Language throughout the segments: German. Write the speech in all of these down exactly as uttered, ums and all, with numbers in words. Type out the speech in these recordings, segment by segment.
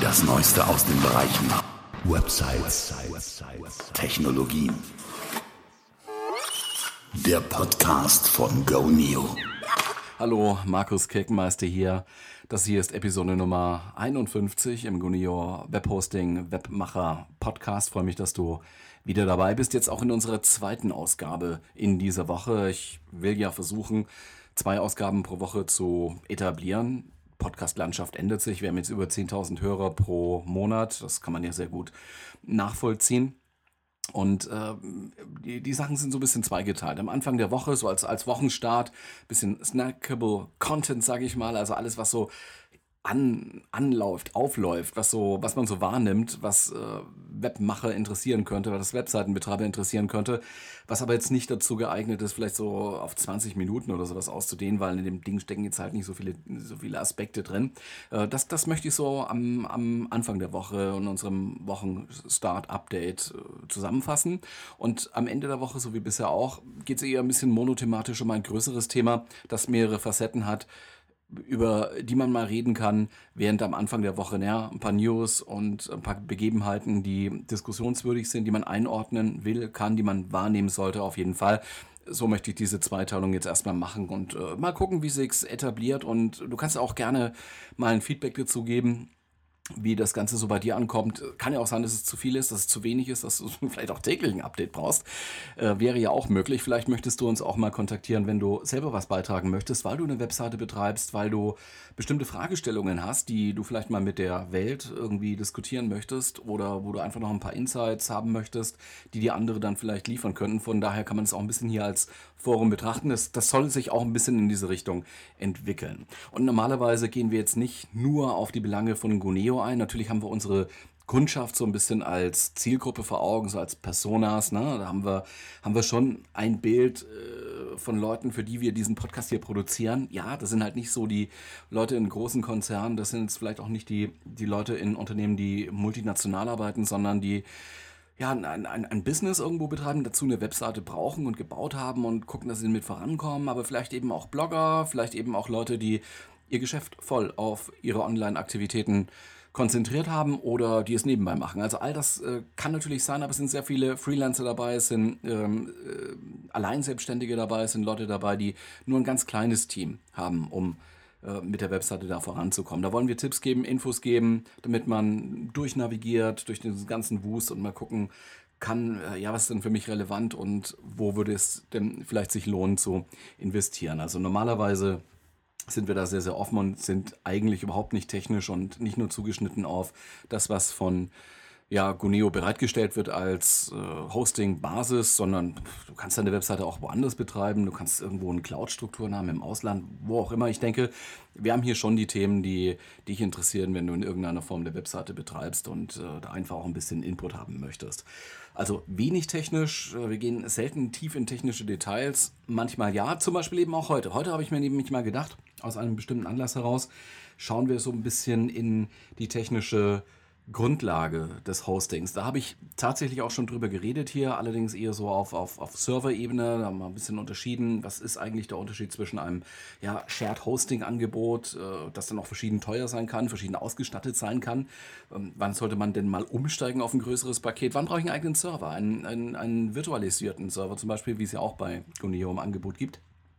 Das Neueste aus den Bereichen Websites, Technologien. Der Podcast von GoNeo. Hallo, Markus Kirkenmeister hier. Das hier ist Episode Nummer einundfünfzig im GoNeo Webhosting Webmacher Podcast. Ich freue mich, dass du wieder dabei bist. Jetzt auch in unserer zweiten Ausgabe in dieser Woche. Ich will ja versuchen, zwei Ausgaben pro Woche zu etablieren. Podcast-Landschaft ändert sich. Wir haben jetzt über zehntausend Hörer pro Monat. Das kann man ja sehr gut nachvollziehen. Und äh, die, die Sachen sind so ein bisschen zweigeteilt. Am Anfang der Woche, so als, als Wochenstart, bisschen snackable Content, sage ich mal. Also alles, was so an, anläuft, aufläuft, was so, was man so wahrnimmt, was äh, Webmacher interessieren könnte, was Webseitenbetreiber interessieren könnte, was aber jetzt nicht dazu geeignet ist, vielleicht so auf zwanzig Minuten oder sowas auszudehnen, weil in dem Ding stecken jetzt halt nicht so viele, so viele Aspekte drin. Äh, das, das möchte ich so am, am Anfang der Woche in unserem Wochen-Start-Update äh, zusammenfassen. Und am Ende der Woche, so wie bisher auch, geht es eher ein bisschen monothematisch um ein größeres Thema, das mehrere Facetten hat, über die man mal reden kann, während am Anfang der Woche ja, ein paar News und ein paar Begebenheiten, die diskussionswürdig sind, die man einordnen will, kann, die man wahrnehmen sollte, auf jeden Fall. So möchte ich diese Zweiteilung jetzt erstmal machen und äh, mal gucken, wie sich's etabliert. Und du kannst auch gerne mal ein Feedback dazu geben, wie das Ganze so bei dir ankommt. Kann ja auch sein, dass es zu viel ist, dass es zu wenig ist, dass du vielleicht auch täglich ein Update brauchst. Äh, wäre ja auch möglich. Vielleicht möchtest du uns auch mal kontaktieren, wenn du selber was beitragen möchtest, weil du eine Webseite betreibst, weil du bestimmte Fragestellungen hast, die du vielleicht mal mit der Welt irgendwie diskutieren möchtest oder wo du einfach noch ein paar Insights haben möchtest, die dir andere dann vielleicht liefern könnten. Von daher kann man es auch ein bisschen hier als Forum betrachten. Das, das soll sich auch ein bisschen in diese Richtung entwickeln. Und normalerweise gehen wir jetzt nicht nur auf die Belange von GoNeo ein. Natürlich haben wir unsere Kundschaft so ein bisschen als Zielgruppe vor Augen, so als Personas. Ne? Da haben wir, haben wir schon ein Bild äh, von Leuten, für die wir diesen Podcast hier produzieren. Ja, das sind halt nicht so die Leute in großen Konzernen, das sind jetzt vielleicht auch nicht die, die Leute in Unternehmen, die multinational arbeiten, sondern die ja, ein, ein, ein Business irgendwo betreiben, dazu eine Webseite brauchen und gebaut haben und gucken, dass sie mit vorankommen, aber vielleicht eben auch Blogger, vielleicht eben auch Leute, die ihr Geschäft voll auf ihre Online-Aktivitäten konzentriert haben oder die es nebenbei machen. Also all das äh, kann natürlich sein, aber es sind sehr viele Freelancer dabei, es sind ähm, äh, Alleinselbstständige dabei, es sind Leute dabei, die nur ein ganz kleines Team haben, um äh, mit der Webseite da voranzukommen. Da wollen wir Tipps geben, Infos geben, damit man durchnavigiert, durch den ganzen Wust und mal gucken kann, äh, ja, was ist denn für mich relevant und wo würde es denn vielleicht sich lohnen zu investieren. Also normalerweise sind wir da sehr, sehr offen und sind eigentlich überhaupt nicht technisch und nicht nur zugeschnitten auf das, was von ja, GoNeo bereitgestellt wird als äh, Hosting-Basis, sondern du kannst deine Webseite auch woanders betreiben, du kannst irgendwo eine Cloud-Strukturen haben im Ausland, wo auch immer. Ich denke, wir haben hier schon die Themen, die dich interessieren, wenn du in irgendeiner Form eine Webseite betreibst und äh, da einfach auch ein bisschen Input haben möchtest. Also wenig technisch, äh, wir gehen selten tief in technische Details, manchmal ja, zum Beispiel eben auch heute. Heute habe ich mir nämlich mal gedacht, aus einem bestimmten Anlass heraus, schauen wir so ein bisschen in die technische Grundlage des Hostings. Da habe ich tatsächlich auch schon drüber geredet hier, allerdings eher so auf, auf, auf Server-Ebene. Da haben wir ein bisschen unterschieden. Was ist eigentlich der Unterschied zwischen einem ja, Shared-Hosting-Angebot, äh, das dann auch verschieden teuer sein kann, verschieden ausgestattet sein kann? Ähm, wann sollte man denn mal umsteigen auf ein größeres Paket? Wann brauche ich einen eigenen Server? Einen, einen, einen virtualisierten Server zum Beispiel, wie es ja auch bei GoNeo im Angebot gibt.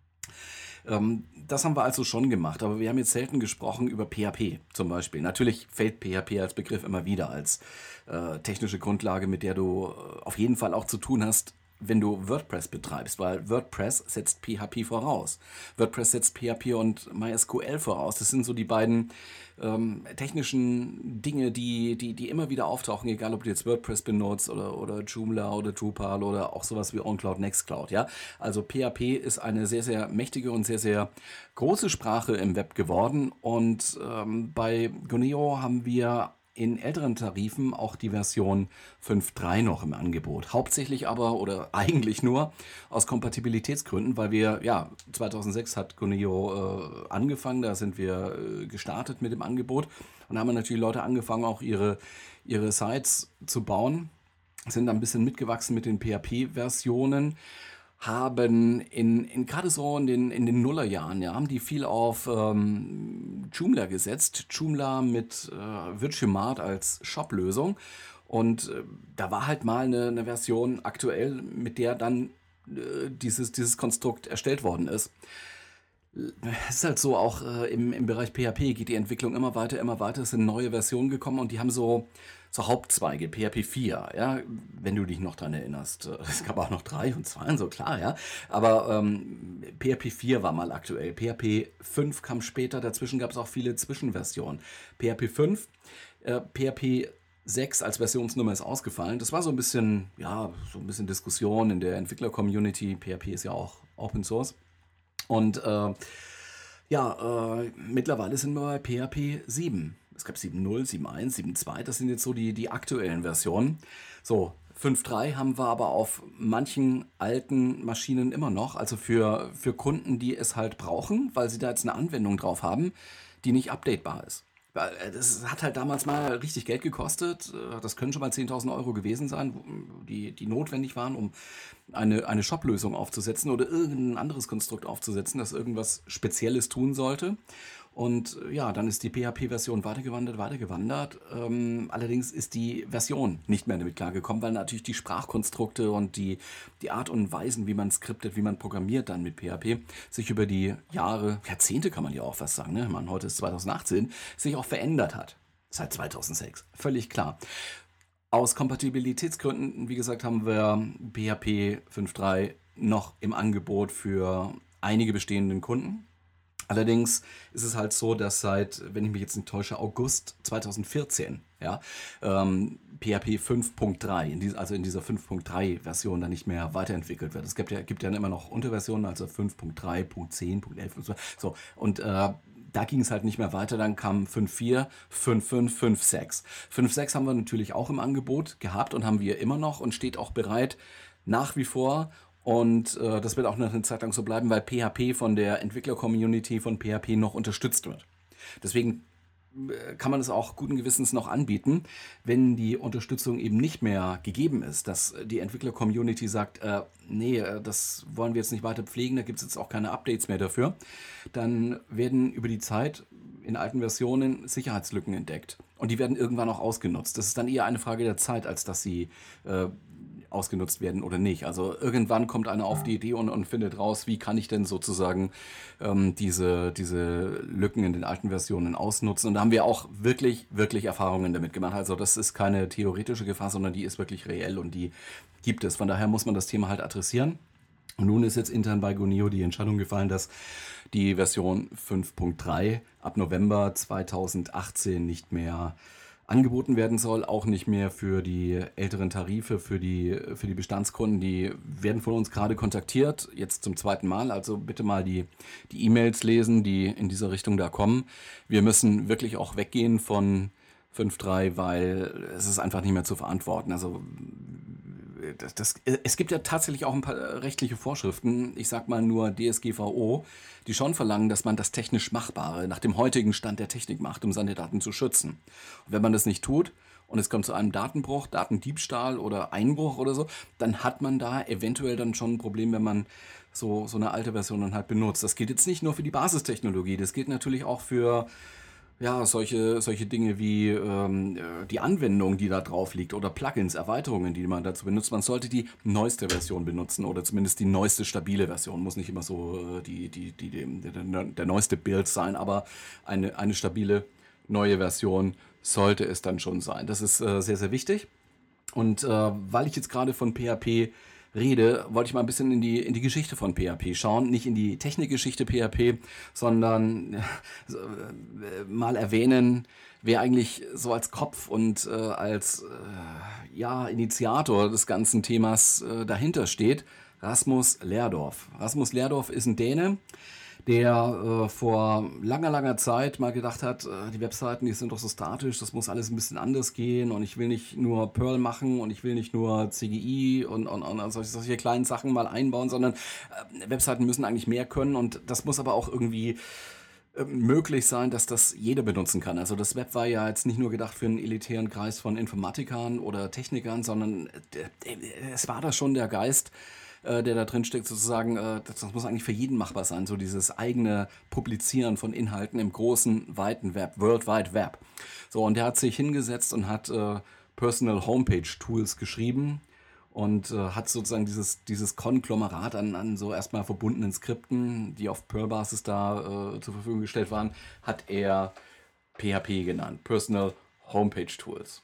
Ähm, das haben wir also schon gemacht, aber wir haben jetzt selten gesprochen über P H P zum Beispiel. Natürlich fällt P H P als Begriff immer wieder als äh, technische Grundlage, mit der du äh, auf jeden Fall auch zu tun hast, wenn du WordPress betreibst, weil WordPress setzt P H P voraus. WordPress setzt P H P und MySQL voraus. Das sind so die beiden ähm, technischen Dinge, die, die, die immer wieder auftauchen, egal ob du jetzt WordPress benutzt oder, oder Joomla oder Drupal oder auch sowas wie OnCloud, Nextcloud. Ja? Also P H P ist eine sehr, sehr mächtige und sehr, sehr große Sprache im Web geworden und ähm, bei GoNeo haben wir in älteren Tarifen auch die Version fünf Punkt drei noch im Angebot. Hauptsächlich aber oder eigentlich nur aus Kompatibilitätsgründen, weil wir, ja, zweitausendsechs hat GoNeo äh, angefangen, da sind wir äh, gestartet mit dem Angebot und haben natürlich Leute angefangen, auch ihre, ihre Sites zu bauen, sind dann ein bisschen mitgewachsen mit den P H P-Versionen, haben in, in gerade so in den, in den Nullerjahren, ja, haben die viel auf ähm, Joomla gesetzt. Joomla mit äh, Virtuemart als Shop-Lösung. Und äh, da war halt mal eine, eine Version aktuell, mit der dann äh, dieses, dieses Konstrukt erstellt worden ist. Es ist halt so, auch äh, im, im Bereich P H P geht die Entwicklung immer weiter, immer weiter. Es sind neue Versionen gekommen und die haben so, so Hauptzweige, P H P vier, ja, wenn du dich noch dran erinnerst. Es gab auch noch drei und zwei und so, klar, ja. Aber ähm, P H P vier war mal aktuell. P H P fünf kam später, dazwischen gab es auch viele Zwischenversionen. P H P fünf, äh, P H P sechs als Versionsnummer ist ausgefallen. Das war so ein bisschen, ja, so ein bisschen Diskussion in der Entwickler-Community. P H P ist ja auch Open Source. Und äh, ja, äh, mittlerweile sind wir bei P H P sieben. Es gab sieben Punkt null, sieben Punkt eins, sieben Punkt zwei, das sind jetzt so die, die aktuellen Versionen. So, fünf Punkt drei haben wir aber auf manchen alten Maschinen immer noch. Also für, für Kunden, die es halt brauchen, weil sie da jetzt eine Anwendung drauf haben, die nicht updatebar ist. Das hat halt damals mal richtig Geld gekostet. Das können schon mal zehntausend Euro gewesen sein, die, die notwendig waren, um eine, eine Shop-Lösung aufzusetzen oder irgendein anderes Konstrukt aufzusetzen, das irgendwas Spezielles tun sollte. Und ja, dann ist die P H P-Version weitergewandert, weitergewandert. Ähm, allerdings ist die Version nicht mehr damit klargekommen, weil natürlich die Sprachkonstrukte und die, die Art und Weisen, wie man skriptet, wie man programmiert dann mit P H P, sich über die Jahre, Jahrzehnte kann man ja auch fast sagen, ne? Man, heute ist zweitausendachtzehn, sich auch verändert hat. Seit zweitausendsechs, völlig klar. Aus Kompatibilitätsgründen, wie gesagt, haben wir P H P fünf Punkt drei noch im Angebot für einige bestehenden Kunden. Allerdings ist es halt so, dass seit, wenn ich mich jetzt nicht täusche, August zweitausendvierzehn, ja, ähm, P H P fünf Punkt drei, in dies, also in dieser fünf Punkt drei Version dann nicht mehr weiterentwickelt wird. Es gibt ja, gibt ja immer noch Unterversionen, also fünf Punkt drei, Punkt zehn, Punkt elf und so. so. Und äh, da ging es halt nicht mehr weiter, dann kam fünf Punkt vier, fünf Punkt fünf, fünf Punkt sechs. fünf Punkt sechs haben wir natürlich auch im Angebot gehabt und haben wir immer noch und steht auch bereit nach wie vor. Und äh, das wird auch noch eine Zeit lang so bleiben, weil P H P von der Entwickler-Community von P H P noch unterstützt wird. Deswegen äh, kann man es auch guten Gewissens noch anbieten, wenn die Unterstützung eben nicht mehr gegeben ist, dass die Entwickler-Community sagt, äh, nee, äh, das wollen wir jetzt nicht weiter pflegen, da gibt es jetzt auch keine Updates mehr dafür, dann werden über die Zeit in alten Versionen Sicherheitslücken entdeckt. Und die werden irgendwann auch ausgenutzt. Das ist dann eher eine Frage der Zeit, als dass sie äh, ausgenutzt werden oder nicht. Also irgendwann kommt einer auf die Idee und, und findet raus, wie kann ich denn sozusagen ähm, diese, diese Lücken in den alten Versionen ausnutzen. Und da haben wir auch wirklich, wirklich Erfahrungen damit gemacht. Also das ist keine theoretische Gefahr, sondern die ist wirklich reell und die gibt es. Von daher muss man das Thema halt adressieren. Und nun ist jetzt intern bei Goneo die Entscheidung gefallen, dass die Version fünf Punkt drei ab November zweitausendachtzehn nicht mehr angeboten werden soll, auch nicht mehr für die älteren Tarife, für die, für die Bestandskunden. Die werden von uns gerade kontaktiert, jetzt zum zweiten Mal. Also bitte mal die, die E-Mails lesen, die in dieser Richtung da kommen. Wir müssen wirklich auch weggehen von fünf Punkt drei, weil es ist einfach nicht mehr zu verantworten. Also das, das, es gibt ja tatsächlich auch ein paar rechtliche Vorschriften, ich sag mal nur D S G V O, die schon verlangen, dass man das technisch Machbare nach dem heutigen Stand der Technik macht, um seine Daten zu schützen. Und wenn man das nicht tut und es kommt zu einem Datenbruch, Datendiebstahl oder Einbruch oder so, dann hat man da eventuell dann schon ein Problem, wenn man so, so eine alte Version dann halt benutzt. Das gilt jetzt nicht nur für die Basistechnologie, das gilt natürlich auch für ja, solche, solche Dinge wie ähm, die Anwendung, die da drauf liegt oder Plugins, Erweiterungen, die man dazu benutzt. Man sollte die neueste Version benutzen oder zumindest die neueste stabile Version. Muss nicht immer so äh, die, die, die, die, der, der neueste Build sein, aber eine, eine stabile neue Version sollte es dann schon sein. Das ist äh, sehr, sehr wichtig. Und äh, weil ich jetzt gerade von P H P rede, wollte ich mal ein bisschen in die, in die Geschichte von P H P schauen. Nicht in die Technikgeschichte P H P, sondern äh, mal erwähnen, wer eigentlich so als Kopf und äh, als äh, ja, Initiator des ganzen Themas äh, dahinter steht. Rasmus Lerdorf. Rasmus Lerdorf ist ein Däne, der äh, vor langer, langer Zeit mal gedacht hat, äh, die Webseiten, die sind doch so statisch, das muss alles ein bisschen anders gehen und ich will nicht nur Perl machen und ich will nicht nur C G I und, und, und solche, solche kleinen Sachen mal einbauen, sondern äh, Webseiten müssen eigentlich mehr können und das muss aber auch irgendwie äh, möglich sein, dass das jeder benutzen kann. Also das Web war ja jetzt nicht nur gedacht für einen elitären Kreis von Informatikern oder Technikern, sondern äh, es war da schon der Geist, äh, der da drin steckt, sozusagen, äh, das, das muss eigentlich für jeden machbar sein, so dieses eigene Publizieren von Inhalten im großen, weiten Web, World Wide Web. So, und der hat sich hingesetzt und hat äh, Personal Homepage Tools geschrieben und äh, hat sozusagen dieses, dieses Konglomerat an, an so erstmal verbundenen Skripten, die auf Perl-Basis da äh, zur Verfügung gestellt waren, hat er P H P genannt, Personal Homepage Tools.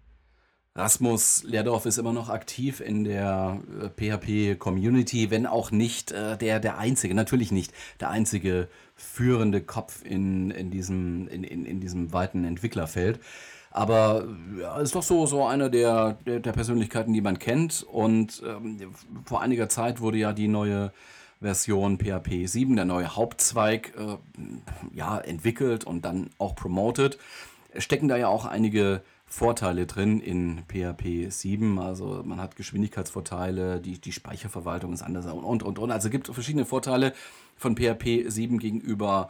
Rasmus Lerdorf ist immer noch aktiv in der äh, P H P-Community, wenn auch nicht äh, der, der einzige, natürlich nicht der einzige führende Kopf in, in, diesem, in, in, in diesem weiten Entwicklerfeld. Aber ja, ist doch so, so einer der, der, der Persönlichkeiten, die man kennt. Und ähm, vor einiger Zeit wurde ja die neue Version P H P sieben, der neue Hauptzweig, äh, ja, entwickelt und dann auch promoted. Stecken da ja auch einige Vorteile drin in P H P sieben. Also man hat Geschwindigkeitsvorteile, die, die Speicherverwaltung ist anders und, und, und, und. Also es gibt verschiedene Vorteile von P H P sieben gegenüber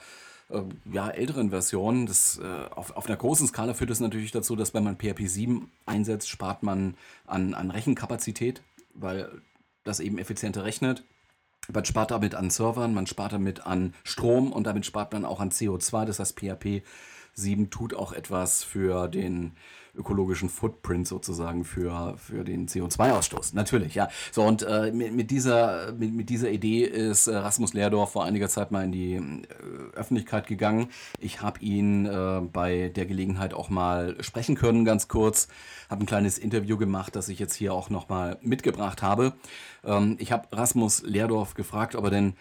ja, älteren Versionen. Das, äh, auf, auf einer großen Skala führt es natürlich dazu, dass wenn man P H P sieben einsetzt, spart man an, an Rechenkapazität, weil das eben effizienter rechnet. Man spart damit an Servern, man spart damit an Strom und damit spart man auch an C O zwei. Das heißt, P H P sieben tut auch etwas für den ökologischen Footprint sozusagen, für, für den C O zwei Ausstoß. Natürlich, ja. So, und äh, mit, mit, dieser, mit, mit dieser Idee ist äh, Rasmus Lerdorf vor einiger Zeit mal in die äh, Öffentlichkeit gegangen. Ich habe ihn äh, bei der Gelegenheit auch mal sprechen können, ganz kurz. Habe ein kleines Interview gemacht, das ich jetzt hier auch nochmal mitgebracht habe. Ähm, ich habe Rasmus Lerdorf gefragt, ob er denn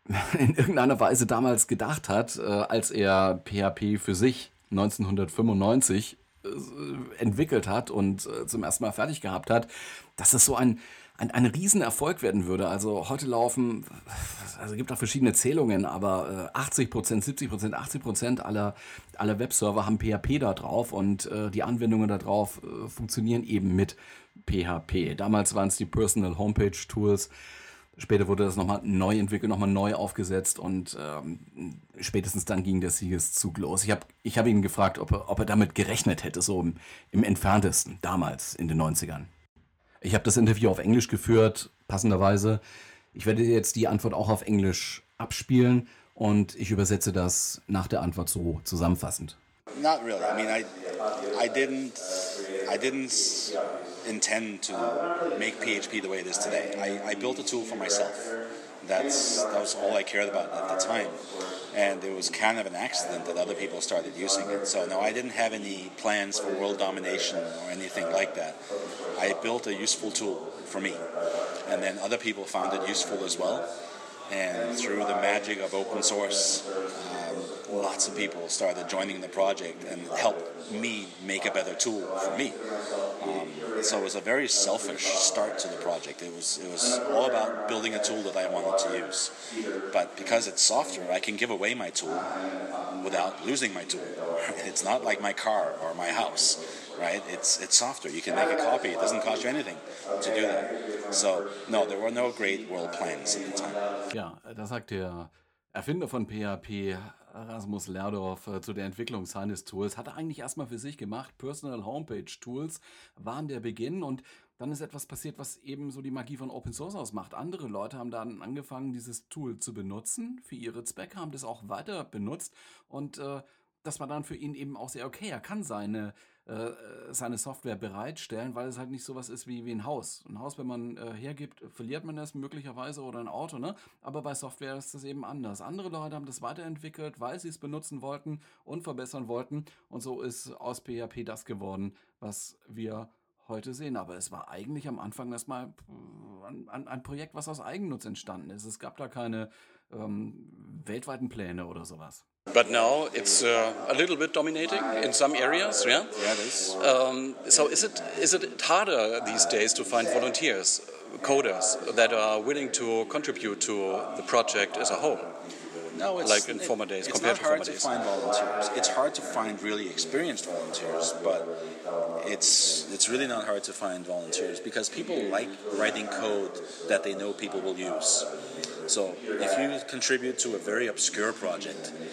in irgendeiner Weise damals gedacht hat, äh, als er P H P für sich neunzehnhundertfünfundneunzig äh, entwickelt hat und äh, zum ersten Mal fertig gehabt hat, dass das so ein, ein, ein Riesenerfolg werden würde. Also heute laufen, also es gibt auch verschiedene Zählungen, aber äh, achtzig Prozent, siebzig Prozent, achtzig Prozent aller, aller Webserver haben P H P da drauf und äh, die Anwendungen da drauf äh, funktionieren eben mit P H P. Damals waren es die Personal Homepage Tools. Später wurde das nochmal neu entwickelt, nochmal neu aufgesetzt und ähm, spätestens dann ging der Siegeszug los. Ich habe ich hab ihn gefragt, ob er, ob er damit gerechnet hätte, so im, im Entferntesten, damals in den neunzigern. Ich habe das Interview auf Englisch geführt, passenderweise. Ich werde jetzt die Antwort auch auf Englisch abspielen und ich übersetze das nach der Antwort so zusammenfassend. Not really. I mean, I, I didn't, I didn't intend to make P H P the way it is today. I, I built a tool for myself. That's that was all I cared about at the time, and it was kind of an accident that other people started using it. So no, I didn't have any plans for world domination or anything like that. I built a useful tool for me, and then other people found it useful as well. And through the magic of open source, um, lots of people started joining the project and helped me make a better tool for me. Um, so it was a very selfish start to the project. It was it was all about building a tool that I wanted to use. But because it's software, I can give away my tool without losing my tool. It's not like my car or my house, right? It's it's software. You can make a copy. It doesn't cost you anything to do that. So no, there were no great world plans at the time. Ja, das sagt der Erfinder von P H P, Rasmus Lerdorf, zu der Entwicklung seines Tools. Hat er eigentlich erstmal für sich gemacht. Personal Homepage Tools waren der Beginn und dann ist etwas passiert, was eben so die Magie von Open Source ausmacht. Andere Leute haben dann angefangen, dieses Tool zu benutzen für ihre Zwecke, haben das auch weiter benutzt und äh, das war dann für ihn eben auch sehr okay. Er kann seine, äh, seine Software bereitstellen, weil es halt nicht sowas ist wie, wie ein Haus. Ein Haus, wenn man äh, hergibt, verliert man das möglicherweise oder ein Auto, ne? Aber bei Software ist das eben anders. Andere Leute haben das weiterentwickelt, weil sie es benutzen wollten und verbessern wollten. Und so ist aus P H P das geworden, was wir heute sehen. Aber es war eigentlich am Anfang erstmal ein, ein Projekt, was aus Eigennutz entstanden ist. Es gab da keine ähm, weltweiten Pläne oder sowas. But now it's uh, a little bit dominating in some areas, yeah? Yeah, it is. Um, so is it is it harder these days to find volunteers, coders, that are willing to contribute to the project as a whole? No, it's, like in former days, it's compared not to hard former to days. find volunteers. It's hard to find really experienced volunteers, but it's it's really not hard to find volunteers because people like writing code that they know people will use. So if you contribute to a very obscure project,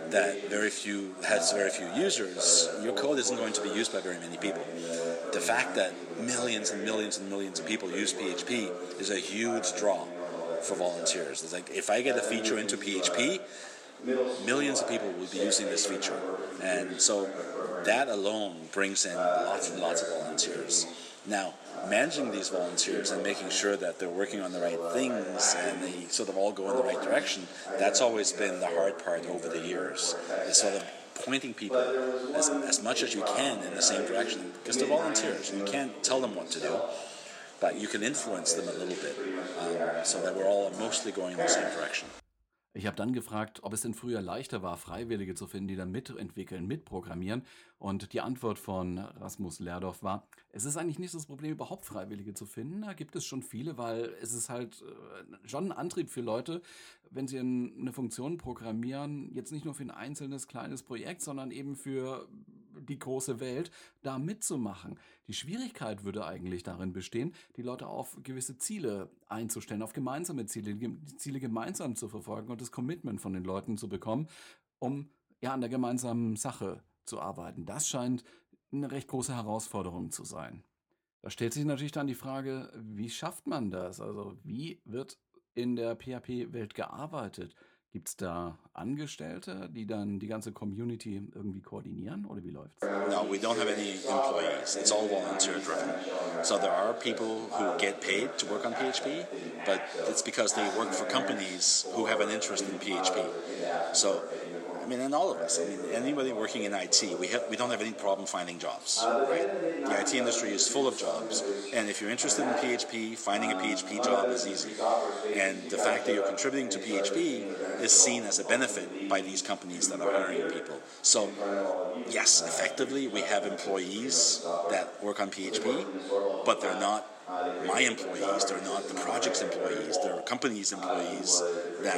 that very few has very few users, your code isn't going to be used by very many people. The fact that millions and millions and millions of people use P H P is a huge draw for volunteers. It's like if I get a feature into P H P, millions of people will be using this feature, and so that alone brings in lots and lots of volunteers. Now, managing these volunteers and making sure that they're working on the right things and they sort of all go in the right direction, that's always been the hard part over the years. It's sort of pointing people as, as much as you can in the same direction, because they're volunteers. You can't tell them what to do, but you can influence them a little bit, um, so that we're all mostly going in the same direction. Ich habe dann gefragt, ob es denn früher leichter war, Freiwillige zu finden, die dann mitentwickeln, mitprogrammieren. Und die Antwort von Rasmus Lerdorf war, es ist eigentlich nicht das Problem, überhaupt Freiwillige zu finden. Da gibt es schon viele, weil es ist halt schon ein Antrieb für Leute, wenn sie eine Funktion programmieren, jetzt nicht nur für ein einzelnes kleines Projekt, sondern eben für die große Welt, da mitzumachen. Die Schwierigkeit würde eigentlich darin bestehen, die Leute auf gewisse Ziele einzustellen, auf gemeinsame Ziele, die Ziele gemeinsam zu verfolgen und das Commitment von den Leuten zu bekommen, um ja an der gemeinsamen Sache zu arbeiten. Das scheint eine recht große Herausforderung zu sein. Da stellt sich natürlich dann die Frage, wie schafft man das? Also wie wird in der P H P-Welt gearbeitet? Gibt es da Angestellte, die dann die ganze Community irgendwie koordinieren, oder wie läuft's? No, we don't have any employees. It's all volunteer driven. So there are people who get paid to work on P H P, but it's because they work for companies who have an interest in P H P. So, I mean, and all of us. I mean, anybody working in I T, we have, we don't have any problem finding jobs, right? The I T industry is full of jobs, and if you're interested in P H P, finding a P H P job is easy. And the fact that you're contributing to P H P is seen as a benefit by these companies that are hiring people. So, yes, effectively, we have employees that work on P H P, but they're not my employees, they're not the project's employees, they're companies' employees that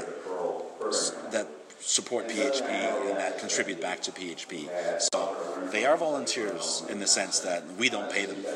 that support P H P and that contribute back to P H P. So they are volunteers in the sense that we don't pay them,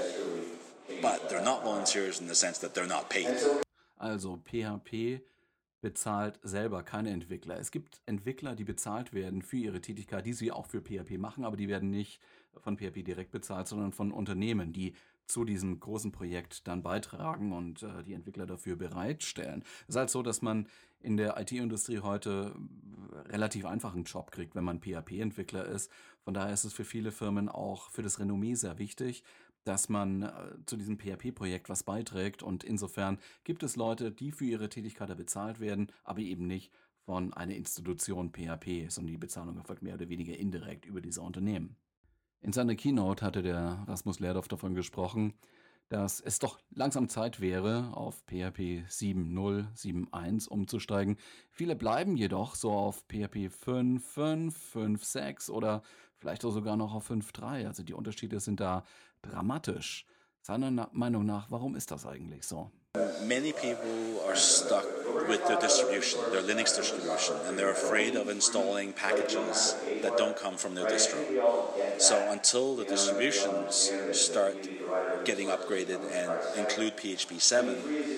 but they're not volunteers in the sense that they're not paid. Also P H P bezahlt selber keine Entwickler. Es gibt Entwickler, die bezahlt werden für ihre Tätigkeit, die sie auch für P H P machen, aber die werden nicht von P H P direkt bezahlt, sondern von Unternehmen, die zu diesem großen Projekt dann beitragen und äh, die Entwickler dafür bereitstellen. Es ist halt so, dass man in der I T-Industrie heute relativ einfach einen Job kriegt, wenn man P H P-Entwickler ist. Von daher ist es für viele Firmen auch für das Renommee sehr wichtig, dass man äh, zu diesem P H P-Projekt was beiträgt, und insofern gibt es Leute, die für ihre Tätigkeit da bezahlt werden, aber eben nicht von einer Institution P H P, sondern die Bezahlung erfolgt mehr oder weniger indirekt über diese Unternehmen. In seiner Keynote hatte der Rasmus Lerdorf davon gesprochen, dass es doch langsam Zeit wäre, auf P H P sieben Punkt null, sieben Punkt eins umzusteigen. Viele bleiben jedoch so auf P H P fünf Punkt fünf, fünf Punkt sechs oder vielleicht auch sogar noch auf fünf Punkt drei. Also die Unterschiede sind da dramatisch. Seiner Na- Meinung nach, warum ist das eigentlich so? Many people are stuck with their distribution, their Linux distribution, and they're afraid of installing packages that don't come from their distro. So until the distributions start getting upgraded and include P H P seven,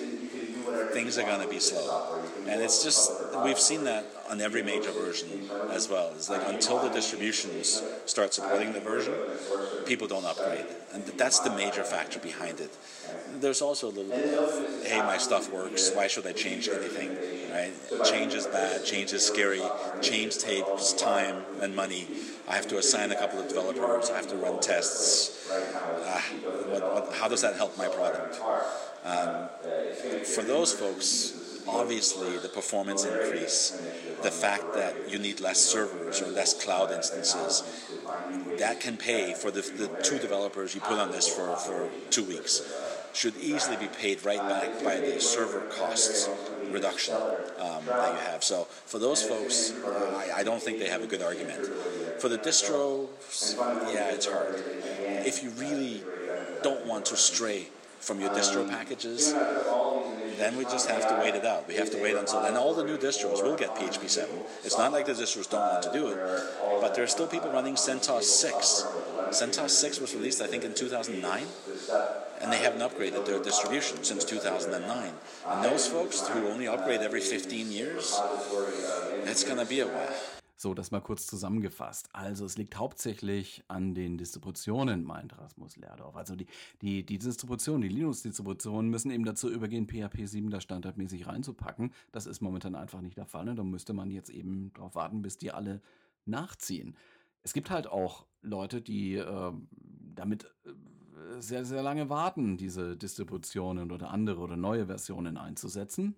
things are going to be slow. And it's just, we've seen that on every major version as well. It's like until the distributions start supporting the version, people don't upgrade. And that's the major factor behind it. There's also a little bit of, hey, my stuff works, why should I change anything, right? Change is bad, change is scary, change takes time and money. I have to assign a couple of developers, I have to run tests. Uh, what, what, how does that help my product? Um, for those folks, obviously the performance increase, the fact that you need less servers or less cloud instances, that can pay for the, the two developers you put on this for, for two weeks. Should easily be paid right back by the server costs reduction um, that you have. So for those folks, uh, I, I don't think they have a good argument. For the distros, yeah, it's hard. If you really don't want to stray from your distro packages, then we just have to wait it out. We have to wait until, and all the new distros will get P H P seven. It's not like the distros don't want to do it, but there are still people running CentOS six. CentOS six was released, I think, in two thousand nine, and they haven't upgraded their distribution since two thousand nine. And those folks who only upgrade every fifteen years, it's going to be a while. So, das mal kurz zusammengefasst. Also es liegt hauptsächlich an den Distributionen, meint Rasmus Lerdorf. Also die, die, die Distributionen, die Linux-Distributionen müssen eben dazu übergehen, P H P sieben da standardmäßig reinzupacken. Das ist momentan einfach nicht der Fall. Ne? Da müsste man jetzt eben darauf warten, bis die alle nachziehen. Es gibt halt auch Leute, die äh, damit äh, sehr, sehr lange warten, diese Distributionen oder andere oder neue Versionen einzusetzen.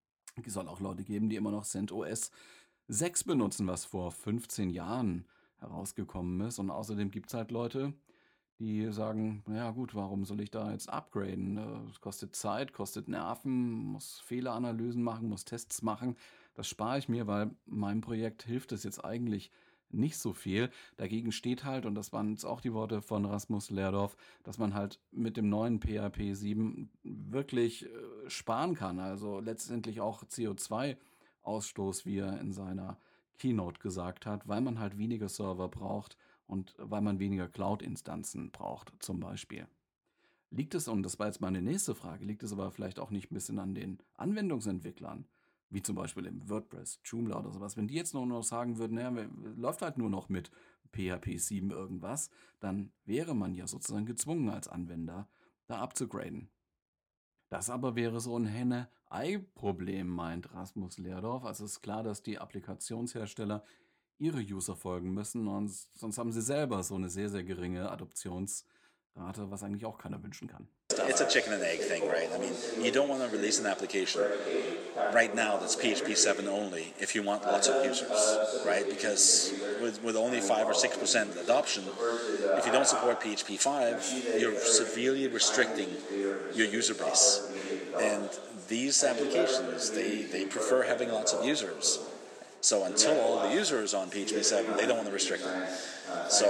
Es soll auch Leute geben, die immer noch CentOS sechs benutzen, was vor fünfzehn Jahren herausgekommen ist. Und außerdem gibt es halt Leute, die sagen, naja gut, warum soll ich da jetzt upgraden? Äh, Es kostet Zeit, kostet Nerven, muss Fehleranalysen machen, muss Tests machen. Das spare ich mir, weil meinem Projekt hilft es jetzt eigentlich nicht so viel. Dagegen steht halt, und das waren jetzt auch die Worte von Rasmus Lerdorf, dass man halt mit dem neuen P H P sieben wirklich äh, sparen kann. Also letztendlich auch C O zwei Ausstoß, wie er in seiner Keynote gesagt hat, weil man halt weniger Server braucht und weil man weniger Cloud-Instanzen braucht, zum Beispiel. Liegt es, und das war jetzt meine nächste Frage, liegt es aber vielleicht auch nicht ein bisschen an den Anwendungsentwicklern, wie zum Beispiel im WordPress, Joomla oder sowas, wenn die jetzt nur noch sagen würden, naja, läuft halt nur noch mit P H P sieben irgendwas, dann wäre man ja sozusagen gezwungen als Anwender, da abzugraden. Das aber wäre so ein Henne-Ei-Problem, meint Rasmus Lerdorf. Also es ist klar, dass die Applikationshersteller ihre User folgen müssen, und sonst haben sie selber so eine sehr, sehr geringe Adoptionsrate, was eigentlich auch keiner wünschen kann. It's a chicken and egg thing, right? I mean, you don't want to release an application right now that's P H P seven only if you want lots of users, right? Because with, with only five or six percent adoption, if you don't support P H P five, you're severely restricting your user base. And these applications, they, they prefer having lots of users. So until all the users on P H P seven, they don't want to restrict them. So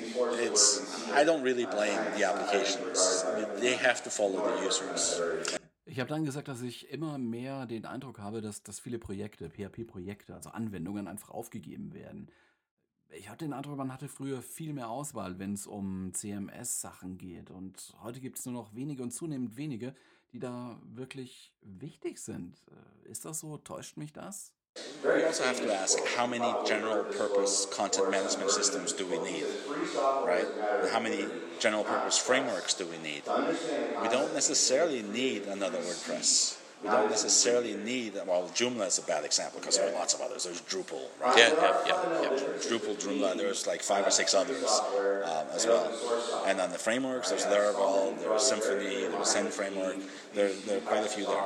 it's, I don't really blame the applications. They have to follow the users. Ich habe dann gesagt, dass ich immer mehr den Eindruck habe, dass, dass viele Projekte, P H P-Projekte, also Anwendungen einfach aufgegeben werden. Ich hatte den Eindruck, man hatte früher viel mehr Auswahl, wenn es um C M S-Sachen geht. Und heute gibt es nur noch wenige und zunehmend wenige, die da wirklich wichtig sind. Äh, Ist das so? Täuscht mich das? We also have to ask, how many general purpose content management systems do we need, right? And how many general purpose frameworks do we need? We don't necessarily need another WordPress. We don't necessarily need, well, Joomla is a bad example because there are lots of others. There's Drupal, right? Yeah, yeah, yeah, yeah. Drupal, Joomla, there's like five or six others um, as well. And on the frameworks, there's Laravel, there's Symfony, there's Zen framework. There, there are quite a few there.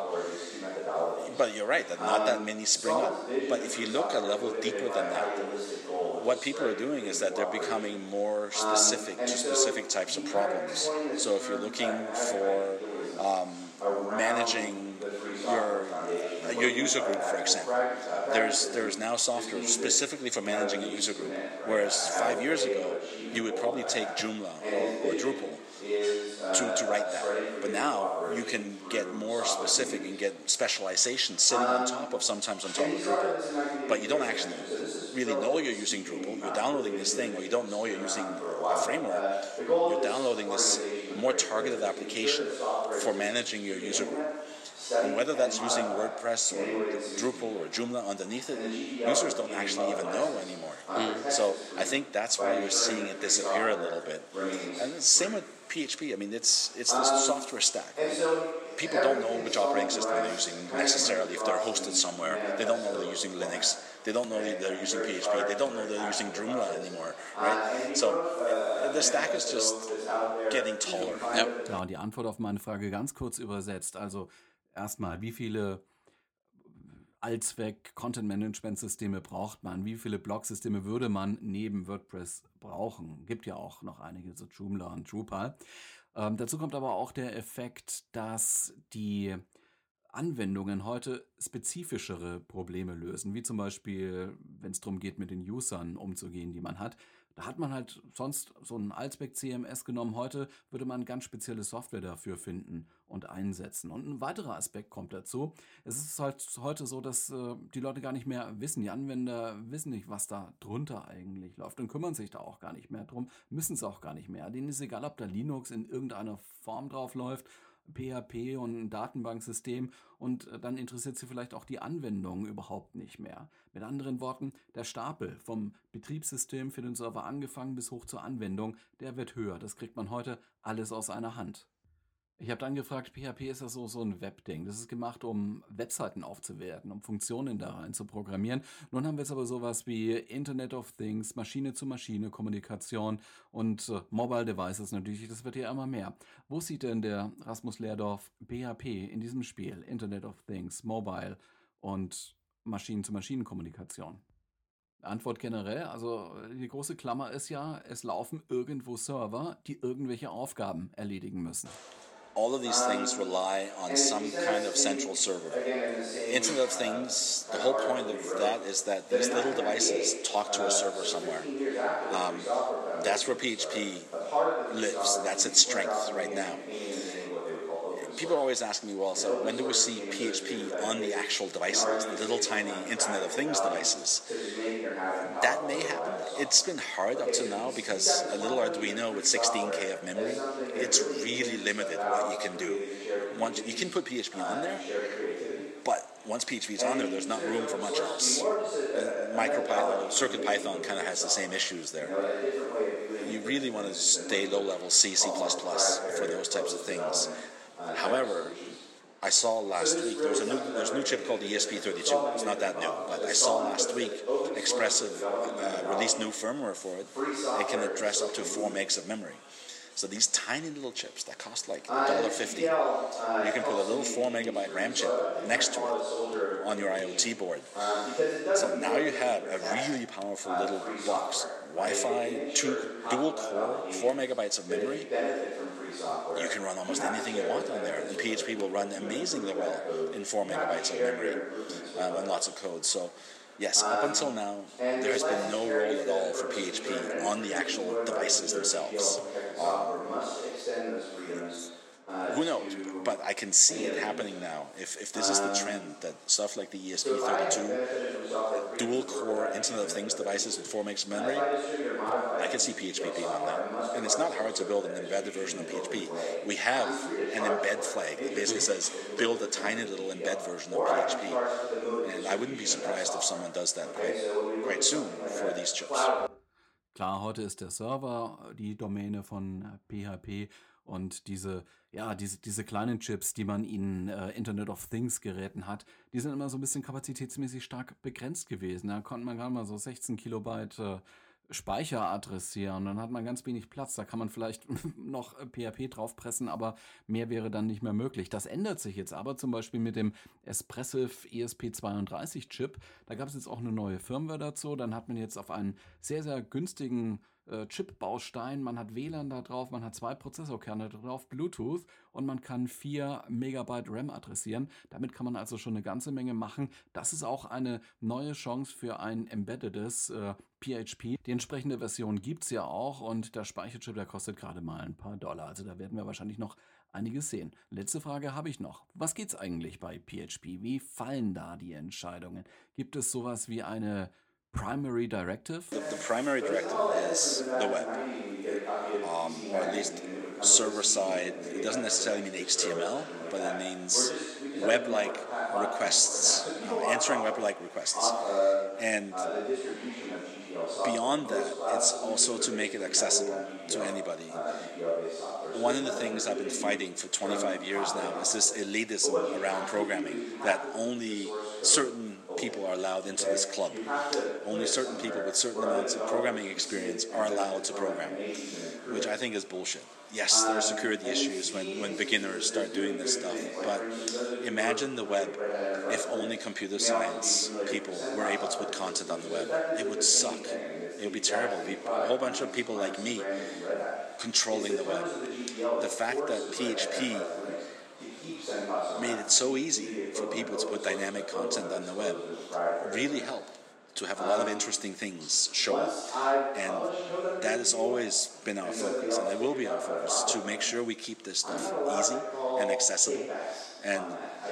But you're right, that not that many spring up. But if you look a level deeper than that, what people are doing is that they're becoming more specific to specific types of problems. So if you're looking for um, managing your your user group, for example, there's there's now software specifically for managing a user group. Whereas five years ago, you would probably take Joomla or, or Drupal to, to write that. But now you can get more specific and get specialization sitting on top of, sometimes on top of Drupal. But you don't actually really know you're using Drupal. You're downloading this thing, or you don't know you're using a framework. You're downloading this more targeted application for managing your user group. And whether that's using WordPress or Drupal or Joomla underneath it, users don't actually even know anymore. Mm. So I think that's why you're seeing it disappear a little bit. And it's the same with P H P. I mean, it's it's the software stack. People don't know which operating system they're using necessarily. If they're hosted somewhere, they don't know they're using Linux. They don't know they're using P H P. They don't know they're using Joomla anymore, right? So the stack is just getting taller. Yep. Ja, und die Antwort auf meine Frage ganz kurz übersetzt. Also erstmal, wie viele Allzweck-Content-Management-Systeme braucht man? Wie viele Blog-Systeme würde man neben WordPress brauchen? Gibt ja auch noch einige, so Joomla und Drupal. Ähm, dazu kommt aber auch der Effekt, dass die Anwendungen heute spezifischere Probleme lösen, wie zum Beispiel, wenn es darum geht, mit den Usern umzugehen, die man hat. Da hat man halt sonst so ein Allzweck-C M S genommen. Heute würde man ganz spezielle Software dafür finden und einsetzen. Und ein weiterer Aspekt kommt dazu. Es ist halt heute so, dass äh, die Leute gar nicht mehr wissen, die Anwender wissen nicht, was da drunter eigentlich läuft und kümmern sich da auch gar nicht mehr drum, müssen es auch gar nicht mehr. Denen ist egal, ob da Linux in irgendeiner Form drauf läuft, P H P und ein Datenbanksystem und dann interessiert sie vielleicht auch die Anwendung überhaupt nicht mehr. Mit anderen Worten, der Stapel vom Betriebssystem für den Server angefangen bis hoch zur Anwendung, der wird höher. Das kriegt man heute alles aus einer Hand. Ich habe dann gefragt, P H P ist ja so, so ein Webding. Das ist gemacht, um Webseiten aufzuwerten, um Funktionen da rein zu programmieren. Nun haben wir jetzt aber sowas wie Internet of Things, Maschine-zu-Maschine-Kommunikation und äh, Mobile Devices natürlich. Das wird ja immer mehr. Wo sieht denn der Rasmus Lehrdorf P H P in diesem Spiel? Internet of Things, Mobile und Maschinen-zu-Maschinen-Kommunikation. Antwort generell, also die große Klammer ist ja, es laufen irgendwo Server, die irgendwelche Aufgaben erledigen müssen. All of these things rely on some kind of central server. Internet of Things, the whole point of that is that these little devices talk to a server somewhere. Um, that's where P H P lives. That's its strength right now. People are always asking me, well, so when do we see P H P on the actual devices, the little tiny Internet of Things devices? That may happen. It's been hard up to now because a little Arduino with sixteen K of memory, it's really limited what you can do. Once you can put P H P on there, but once P H P is on there, there's not room for much else. Uh, MicroPython, CircuitPython kind of has the same issues there. You really want to stay low-level C, C plus plus for those types of things. However, I saw last week, there's a new there's a new chip called E S P thirty-two. It's not that new, but I saw last week Expressive uh, released new firmware for it. It can address up to four megs of memory. So these tiny little chips that cost like one dollar fifty, you can put a little four megabyte RAM chip next to it on your IoT board. So now you have a really powerful little box. Wi-Fi, two, dual core, four megabytes of memory. You can run almost anything you want on there, and P H P will run amazingly well in four megabytes of memory um, and lots of code. So, yes, up until now, there has been no role at all for P H P on the actual devices themselves. Um, who knows? But I can see it happening now. If if this is the trend, that stuff like the E S P thirty-two, dual-core Internet of Things devices with four megs of memory, I can see P H P being on that. And it's not hard to build an embedded version of P H P. We have an embed flag that basically says, build a tiny little embed version of P H P. And I wouldn't be surprised if someone does that quite, quite soon for these chips. Klar, heute ist der Server die Domäne von P H P und diese, ja, diese, diese kleinen Chips, die man in äh, Internet of Things Geräten hat, die sind immer so ein bisschen kapazitätsmäßig stark begrenzt gewesen. Da konnte man gerade mal so sechzehn Kilobyte äh, Speicher adressieren, dann hat man ganz wenig Platz, da kann man vielleicht noch P H P draufpressen, aber mehr wäre dann nicht mehr möglich. Das ändert sich jetzt aber zum Beispiel mit dem Espressive E S P zweiunddreißig Chip, da gab es jetzt auch eine neue Firmware dazu, dann hat man jetzt auf einen sehr, sehr günstigen äh, Chip-Baustein, man hat W L A N da drauf, man hat zwei Prozessorkerne drauf, Bluetooth und man kann vier Megabyte RAM adressieren. Damit kann man also schon eine ganze Menge machen. Das ist auch eine neue Chance für ein embeddedes äh, P H P. Die entsprechende Version gibt es ja auch und der Speicherchip, der kostet gerade mal ein paar Dollar. Also da werden wir wahrscheinlich noch einiges sehen. Letzte Frage habe ich noch. Was geht's eigentlich bei P H P? Wie fallen da die Entscheidungen? Gibt es sowas wie eine Primary Directive? The, the primary directive is the web, um, or at least server-side. It doesn't necessarily mean H T M L, but it means web-like requests, uh, answering web-like requests. And beyond that, it's also to make it accessible to anybody. One of the things I've been fighting for twenty-five years now is this elitism around programming, that only certain people are allowed into this club. Only certain people with certain amounts of programming experience are allowed to program, which I think is bullshit. Yes, there are security issues when, when beginners start doing this stuff, but imagine the web if only computer science people were able to put content on the web. It would suck. It would be terrible. It would be a whole bunch of people like me controlling the web. The fact that P H P made it so easy for people to put dynamic content on the web really helped to have a lot of interesting things show up. And that has always been our focus, and it will be our focus, to make sure we keep this stuff easy and accessible. And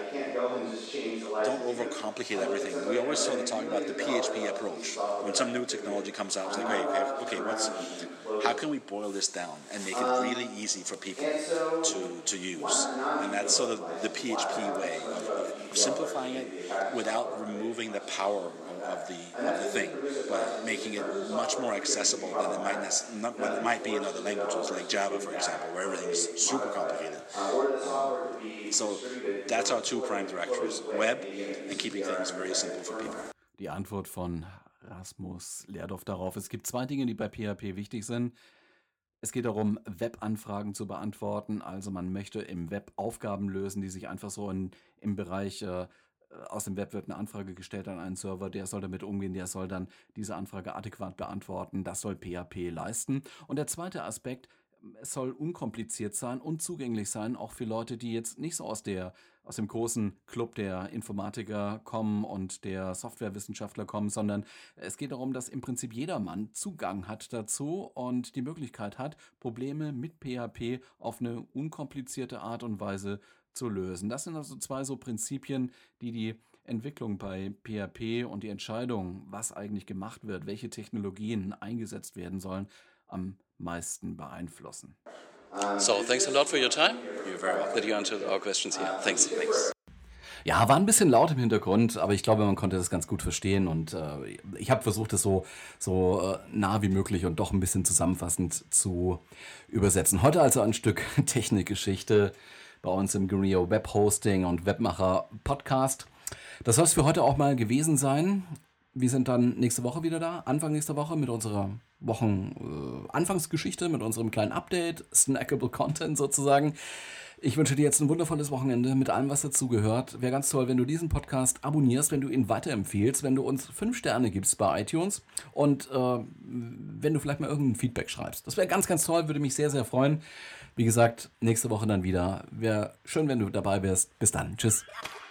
don't overcomplicate everything. We always sort of talk about the P H P approach. When some new technology comes out, it's like, hey, okay, okay, what's, how can we boil this down and make it really easy for people to, to use? And that's sort of the P H P way of, of simplifying it without removing the power of, of the of the thing, but making it much more accessible than it might nec- not, what it might be in other languages, like Java, for example, where everything's super complicated. Um, so that's our two prime directories, web and keeping things very simple for people. Die Antwort von Rasmus Lehrdorf darauf: Es gibt zwei Dinge, die bei P H P wichtig sind. Es geht darum, Webanfragen zu beantworten. Also man möchte im Web Aufgaben lösen, die sich einfach so in, im Bereich, äh, aus dem Web wird eine Anfrage gestellt an einen Server, der soll damit umgehen, der soll dann diese Anfrage adäquat beantworten. Das soll P H P leisten. Und der zweite Aspekt: Es soll unkompliziert sein und zugänglich sein, auch für Leute, die jetzt nicht so aus der aus dem großen Club der Informatiker kommen und der Softwarewissenschaftler kommen, sondern es geht darum, dass im Prinzip jedermann Zugang hat dazu und die Möglichkeit hat, Probleme mit P H P auf eine unkomplizierte Art und Weise zu lösen. Das sind also zwei so Prinzipien, die die Entwicklung bei P H P und die Entscheidung, was eigentlich gemacht wird, welche Technologien eingesetzt werden sollen, am meisten beeinflussen. So, thanks a lot for your time. You're very welcome. That you answered our questions here. Thanks. Thanks. Ja, war ein bisschen laut im Hintergrund, aber ich glaube, man konnte das ganz gut verstehen und äh, ich habe versucht, das so, so äh, nah wie möglich und doch ein bisschen zusammenfassend zu übersetzen. Heute also ein Stück Technikgeschichte bei uns im Guneo Web Hosting und Webmacher Podcast. Das soll es für heute auch mal gewesen sein. Wir sind dann nächste Woche wieder da, Anfang nächster Woche mit unserer Wochen-Anfangsgeschichte, äh, mit unserem kleinen Update, Snackable Content sozusagen. Ich wünsche dir jetzt ein wundervolles Wochenende mit allem, was dazugehört. Wäre ganz toll, wenn du diesen Podcast abonnierst, wenn du ihn weiterempfiehlst, wenn du uns fünf Sterne gibst bei iTunes und äh, wenn du vielleicht mal irgendein Feedback schreibst. Das wäre ganz, ganz toll, würde mich sehr, sehr freuen. Wie gesagt, nächste Woche dann wieder. Wäre schön, wenn du dabei wärst. Bis dann. Tschüss.